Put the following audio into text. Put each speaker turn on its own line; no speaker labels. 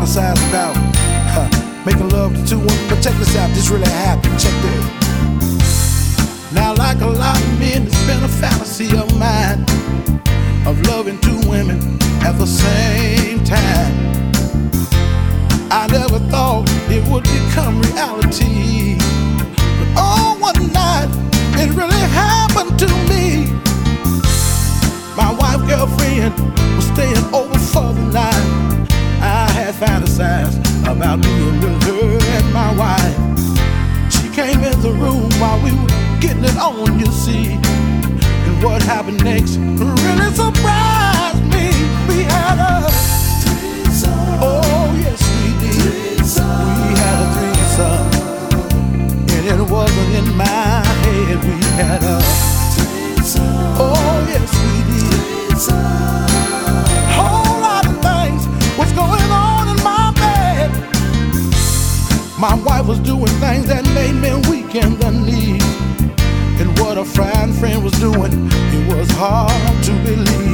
fantasize about making love to two women. But check this out, this really happened. Check this. Now, like a lot of men, it's been a fantasy of mine of loving two women at the same time. I never thought it would become reality, but oh, one night it really happened to me. My wife girlfriend was staying over for the night. I had fantasized about being with her and my wife. She came in the room while we were getting it on, you see. And what happened next really surprised me. We had a threesome. Oh yes we did. We had a threesome, and it wasn't in my head. We had a threesome. Oh yes we did. Whole lot of things was going on in my bed. My wife was doing things that made me weak in the knees. And what a fine friend was doing, it was hard to believe.